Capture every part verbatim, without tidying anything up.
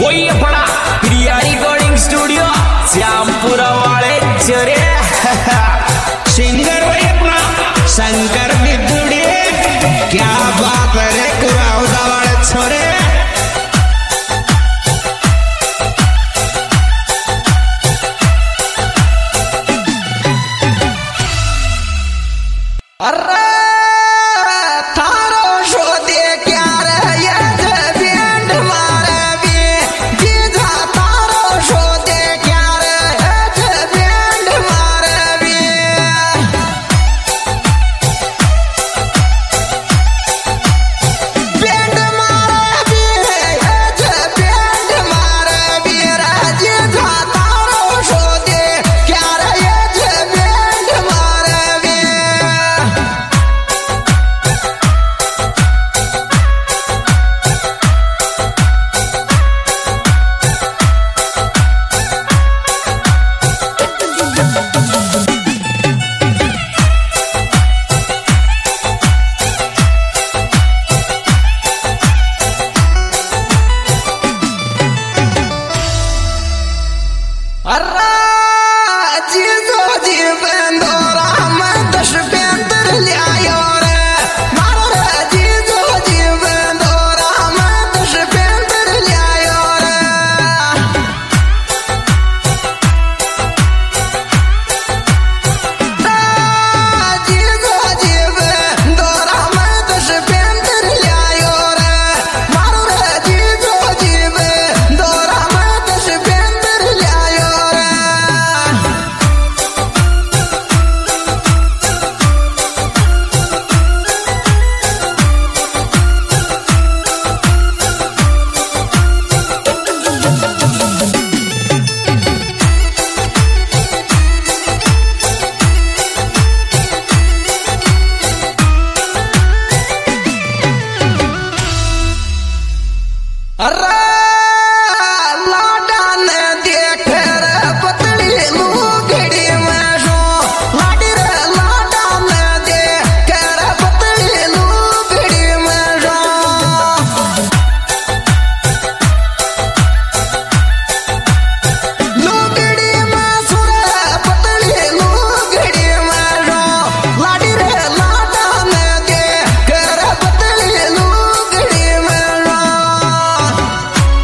वही अपना Priya recording studio Shyampura वाले चरे सिंगर वही अपना शंकर बिदुड़े। क्या बात है कुराउदा वाले छोरे। अरे थारो शो दे क्या रे ये बैंड मारे भी जीजा थारो शो दे क्या रे ये बैंड मारे भी बैंड मारे भी ये बैंड मारे भी रे जीजा थारो शो दे क्या रे ये बैंड मारे भी अरे जीजो जी बंदोरा मैं दश बेंतर ले आयो रे मारो रे जीजो जी बंदोरा मैं दश बेंतर ले आयो रे जीजो जी बंदोरा मैं दश बेंतर ले आयो रे मारो रे जीजो जी बंदोरा मैं दश बेंतर ले आयो रे अरे लाडा ने देख रे पतली लुगड़ी में सो लाडी रे लाडा ने देख रे पतली लुगड़ी में सो लुगड़ी में सुर पतली लुगड़ी में सो लाडी रे लाडा ने देख रे पतली लुगड़ी में सो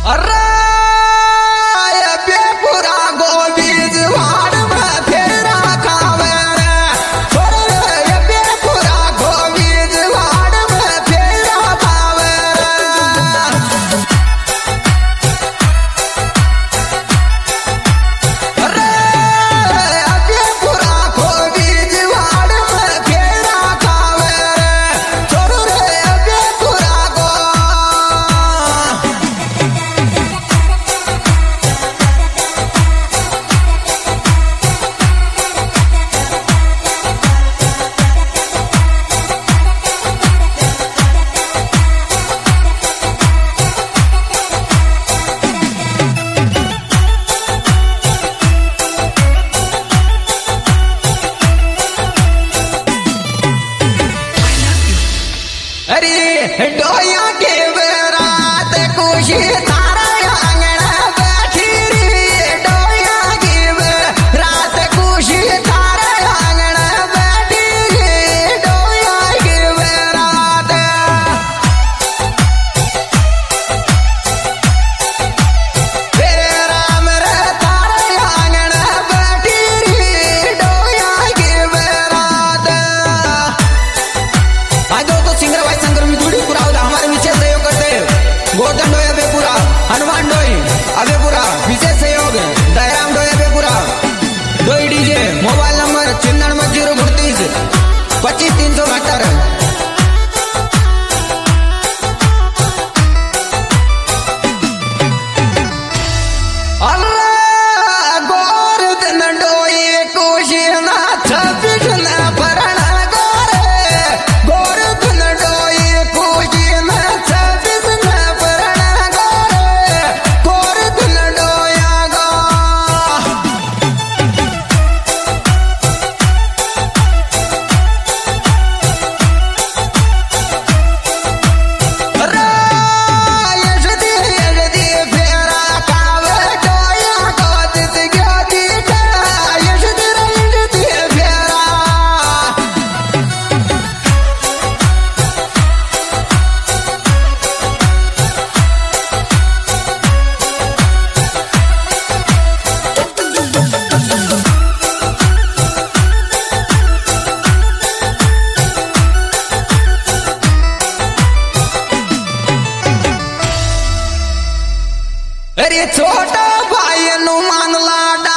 अरे बेपुरा गोबीज वाड़ में फेरा खावे रे छोरे बेपुरा गोबीज वाड़ में फेरा खावे अरे बेपुरा गोबीज वाड़ में फेरा खावे रे छोरे बेपुरा गो अरे डोया के रात खुशी तारा आंगन बैठी रे डोया के रात खुशी तारा आंगन बैठी रे डोया के रात राम रे तारा आंगन बैठी रे डोया के रात आज तो सिंगर भाई शंकर में जुड़ी पूरा हमारे विशेष सहयोग करते हैं गोवर्धन डोया बेपुरा हनुमान डोई अबेपुरा विशेष सहयोग दयाराम डोया बेपुरा डोई डीजे मोबाइल नंबर चिन्नड़ जीरो उड़तीस पच्चीस तीन सौ बहत्तर गोवर्धन डोई खुशी ना छब्बीस ना भरण गोरे गोवर्धन डोई खुशी ना छब्बीस ना भरण गोरे गोवर्धन डोया गो अरे यशदी यशदी फेरा कावे डोया को दिस गया दीटा यशदी यशदी फेरा अरे छोटा भाई नु मान लाडा